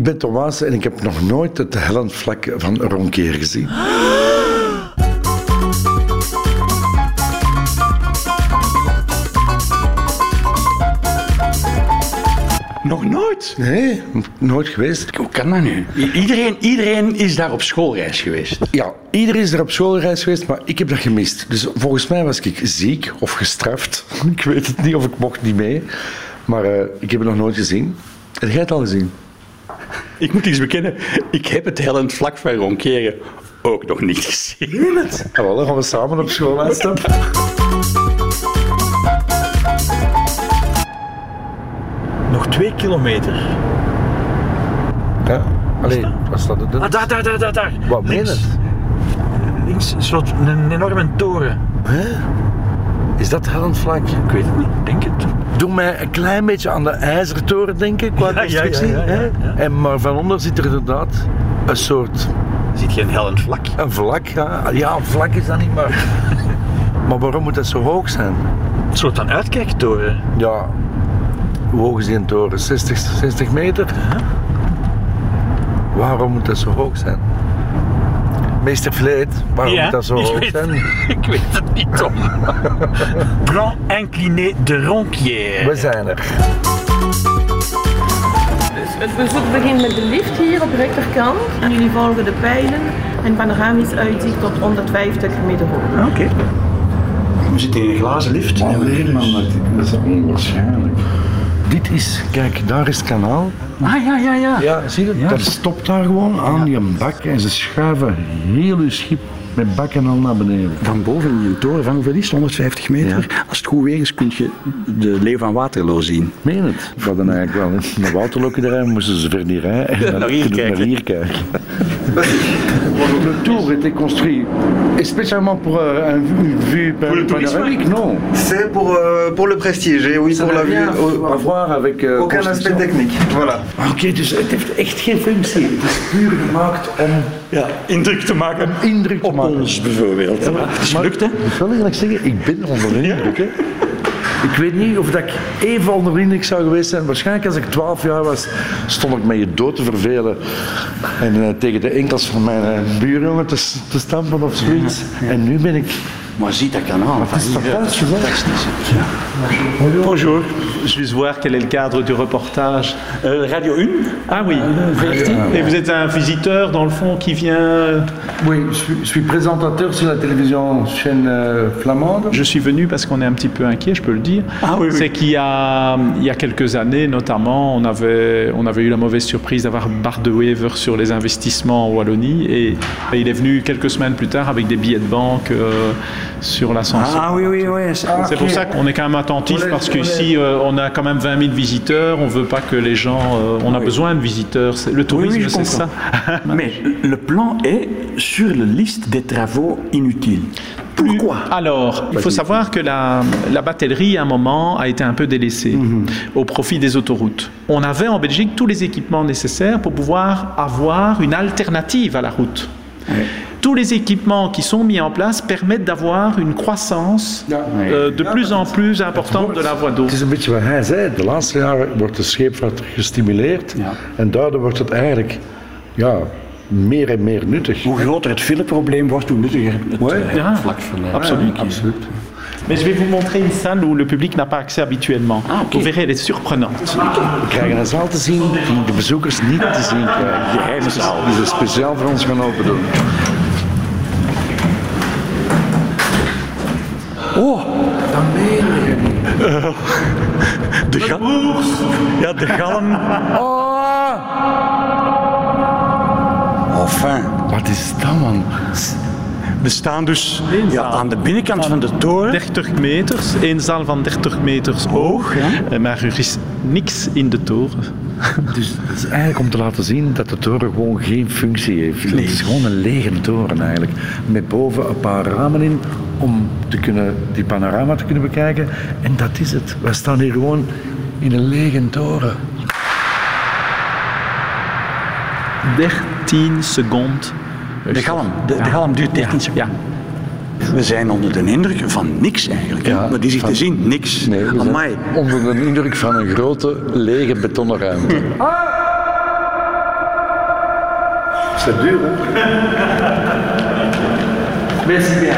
Ik ben Thomas en ik heb nog nooit het hellend vlak van Ronkeer gezien. Nog nooit? Nee, nooit geweest. Hoe kan dat nu? Iedereen is daar op schoolreis geweest. Ja, iedereen is er op schoolreis geweest, maar ik heb dat gemist. Dus volgens mij was ik ziek of gestraft. Ik weet het niet of ik mocht niet mee. Maar ik heb het nog nooit gezien. Heb jij het al gezien? Ik moet iets bekennen. Ik heb het hellend vlak van Ronkeren ook nog niet gezien. Meen het? Ja, wel, dan gaan we samen op school uitstappen. Nog 2 kilometer. Ja, alleen, wat staat er dan? Ah, daar. Wat meen het? Links een enorme toren. Hè? Is dat hellend vlak? Ik weet het niet, denk het. Doe mij een klein beetje aan de IJzertoren denken, qua constructie. Ja. En maar van onder zit er inderdaad een soort... Ziet je een hellend vlak? Een vlak, ja. Ja, een vlak is dat niet, maar... Maar waarom moet dat zo hoog zijn? Een soort van uitkijktoren. Ja, hoe hoog is die een toren? 60 meter? Waarom moet dat zo hoog zijn? Meester Vleet, waarom moet dat zo hoog zijn? Ik weet het niet, Tom. Plan incliné de Ronquière. We zijn er. Het bezoek begint met de lift hier op de rechterkant. En jullie volgen de pijlen en panoramisch uitzicht tot 150 meter hoog. Oké. We zitten in een glazen lift. Dat is onwaarschijnlijk. Dit is, kijk, daar is het kanaal. Ja. Ja, zie je? Dat stopt daar gewoon aan die bak en ze schuiven heel uw schip met bakken al naar beneden. Van boven in een toren van hoeveel is het? 150 meter. Ja. Als het goed weer is, kun je de Leeuw van Waterloo zien. Meen het? We hadden eigenlijk wel naar Waterloo rijden, moesten ze ver niet rijden. En dan naar hier kijken. Le tour était construit spécialement pour une vue panoramique, non? C'est pour le prestige, oui, pour la vue. À voir avec Aucun aspect technique, voilà. Oké, dus het heeft echt geen functie. Het is puur gemaakt om Indruk te maken. indruk te Op maken. ons bijvoorbeeld. Het is gelukt, hè? Ik moet wel eerlijk zeggen, ik ben onder de indruk. Hè. Ik weet niet of dat ik even onder de indruk zou geweest zijn. Waarschijnlijk als ik 12 jaar was, stond ik met je dood te vervelen. En tegen de enkels van mijn buurjongen te stampen of zoiets. En nu ben ik... Maar zie dat kanaal. Het is fantastisch, hè? Bonjour. Je vais voir quel est le cadre du reportage. Radio 1? Ah oui, et vous êtes un visiteur dans le fond qui vient... Oui, je suis présentateur sur la télévision chaîne flamande. Je suis venu parce qu'on est un petit peu inquiet, je peux le dire. Ah oui. C'est qu'il y a quelques années, notamment, on avait eu la mauvaise surprise d'avoir Bart de Wever sur les investissements en Wallonie et il est venu quelques semaines plus tard avec des billets de banque sur l'ascenseur. Ah oui. C'est pour ça qu'on est quand même attentif parce qu'ici on a quand même 20 000 visiteurs, on ne veut pas que les gens... on a besoin de visiteurs, le tourisme c'est ça. Mais le plan est sur la liste des travaux inutiles. Pourquoi? Alors, il faut savoir que la batellerie, à un moment, a été un peu délaissée au profit des autoroutes. On avait en Belgique tous les équipements nécessaires pour pouvoir avoir une alternative à la route. Oui. Tous les équipements qui sont mis en place permettent d'avoir une croissance de plus en plus importante de la voie d'eau. Het is een beetje wat hij zei. De laatste jaren wordt de scheepvaart gestimuleerd. Ja. En daardoor wordt het eigenlijk meer en meer nuttig. Hoe groter het fileprobleem wordt, hoe nuttiger het vlak van Absoluut. Mais je vais vous montrer une salle où le public n'a pas accès habituellement. Ah, okay. Vous verrez, elle est surprenante. We krijgen een zaal te zien die de bezoekers niet te zien krijgen. Geheime zaal. Die ze speciaal voor ons gaan open doen. Oh, Dat meen je niet. de galm. Ja, de galm. Enfin. Wat is dat, man? We staan dus aan de binnenkant van de toren. 30 meters, één zaal van 30 meters hoog, maar er is niks in de toren. Dus het is eigenlijk om te laten zien dat de toren gewoon geen functie heeft. Het is gewoon een lege toren eigenlijk. Met boven een paar ramen in om die panorama te kunnen bekijken. En dat is het. We staan hier gewoon in een lege toren. 13 seconden. De galm duurt 13 seconden. Ja. We zijn onder de indruk van niks eigenlijk. Ja, maar die zit te zien, niks. Nee, we zijn onder de indruk van een grote lege betonnen ruimte. C'est duur, hè? Merci bien.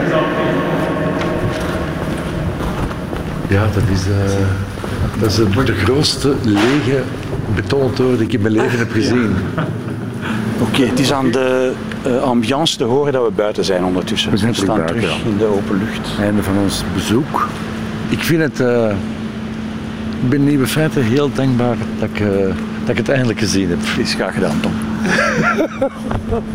Ja, dat is de grootste lege betontoren die ik in mijn leven heb gezien. Oké, het is aan de ambiance te horen dat we buiten zijn ondertussen. We zijn staan buiten, terug ja. in de open lucht. Einde van ons bezoek. Ik vind het... ik ben Nieuwe Feiten heel dankbaar dat ik het eindelijk gezien heb. Is graag gedaan, Tom.